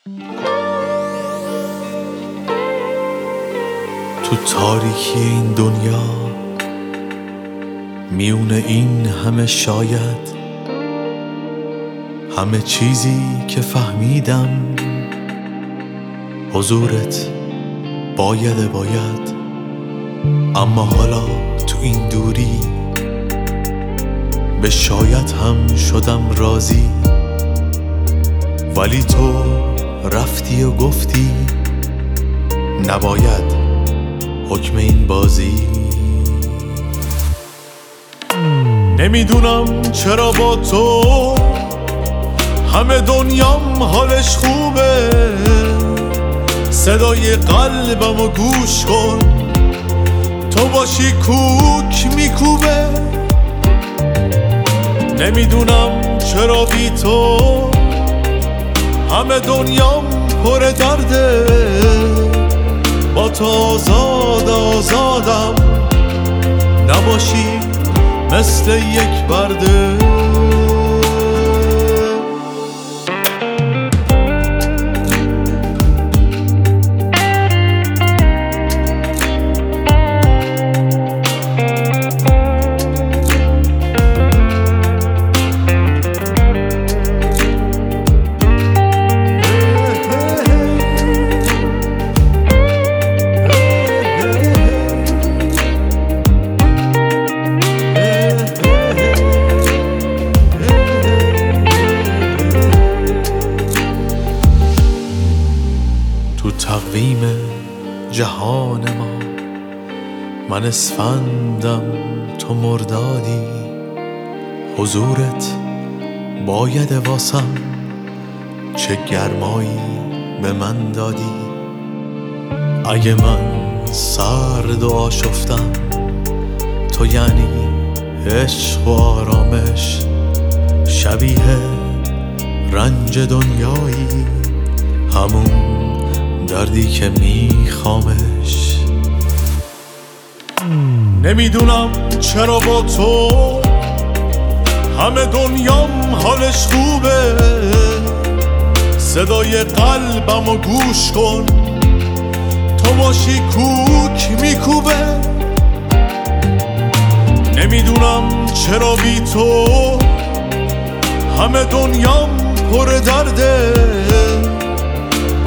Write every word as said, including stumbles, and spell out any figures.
تو تاریکی این دنیا میونه این همه شاید، همه چیزی که فهمیدم حضورت باید باید. اما حالا تو این دوری به شاید هم شدم راضی، ولی تو رفتی و گفتی نباید حکم این بازی. نمیدونم چرا با تو همه دنیام حالش خوبه، صدای قلبمو گوش کن، تو باشی کوک میکوبه. نمیدونم چرا بی تو همه دنیام پر درده، با تو آزاد آزادم، نباشی مثل یک برده. تو تقویم جهان ما من اسفندم، تو مردادی، حضورت باید واسم، چه گرمایی به من دادی. اگه من سرد و آشفتم، تو یعنی عشق و آرامش، شبیه رنج دنیایی، همون دردی که میخوامش. نمیدونم چرا با تو همه دنیام حالش خوبه، صدای قلبمو گوش کن، تو باشی کوک میکوبه. نمیدونم چرا بی تو همه دنیام پر درده،